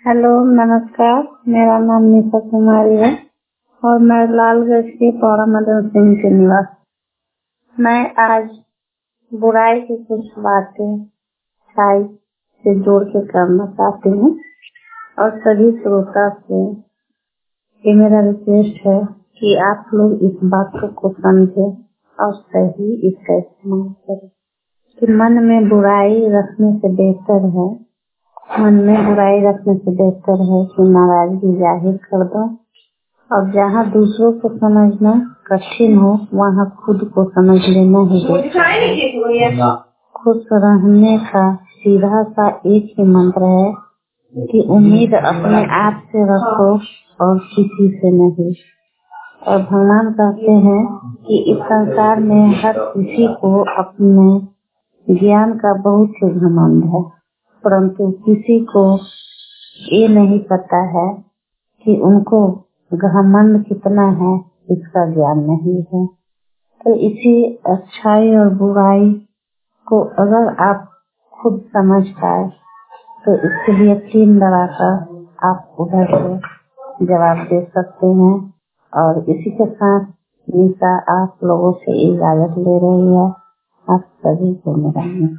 Hello, नमस्कार। मेरा नाम नीता कुमारी है और मैं लालगंज की पौड़ा मदन सिंह की निवासी। मैं आज बुराई की कुछ बातें अच्छाई से जोड़ के करना चाहती हूँ और सभी श्रोता से ये मेरा रिक्वेस्ट है कि आप लोग इस बात को समझे और सही इसका इस्तेमाल करें कि मन में बुराई रखने से बेहतर है कि नाराजगी जाहिर कर दो और जहाँ दूसरों को समझना कठिन हो वहाँ खुद को समझ लेना ही बेहतर है। खुश रहने का सीधा सा एक ही मंत्र है कि उम्मीद अपने आप से रखो और किसी से नहीं। और भगवान कहते हैं कि इस संसार में हर किसी को अपने ज्ञान का बहुत ही घमंड है, परंतु किसी को ये नहीं पता है कि उनको घमंड कितना है, इसका ज्ञान नहीं है। तो इसी अच्छाई और बुराई को अगर आप खुद समझ पाए तो इसके लिए 3 लगाकर आप उधर से जवाब दे सकते हैं। और इसी के साथ नीता आप लोगों से इजाजत ले रही है। आप सभी को मेरा